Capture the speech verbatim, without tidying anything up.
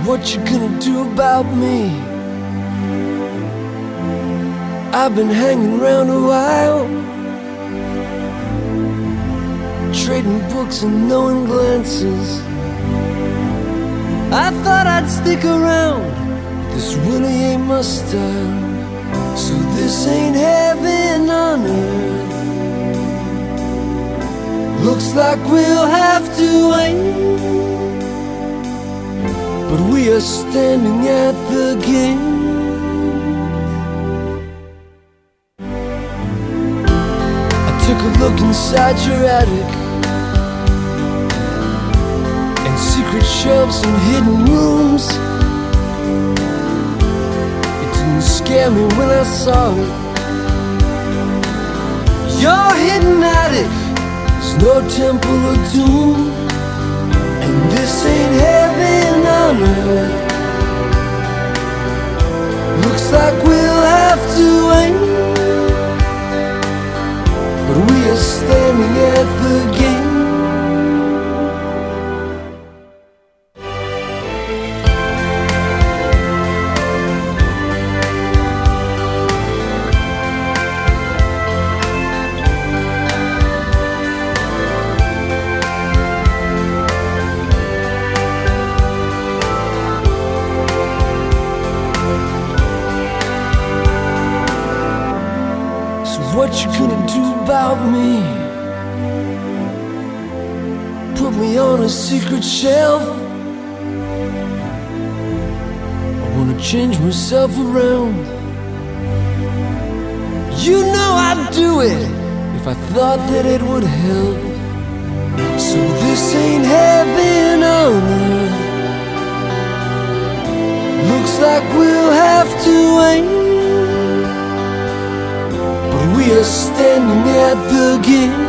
what you gonna do about me? I've been hanging around a while, trading books and knowing glances. I thought I'd stick around, but this really ain't my style. So this ain't heaven on earth. Looks like we'll have to wait, but we are standing at the gate. I took a look inside your attic, and secret shelves and hidden rooms. It didn't scare me when I saw it. Your hidden attic is no temple of doom, and this ain't heaven on earth. Looks like we'll have to wait, but we are standing at the gate. What you gonna do about me? Put me on a secret shelf? I wanna change myself around. You know I'd do it if I thought that it would help. So this ain't heaven on earth. Looks like we'll have to wait, we are standing at the gate.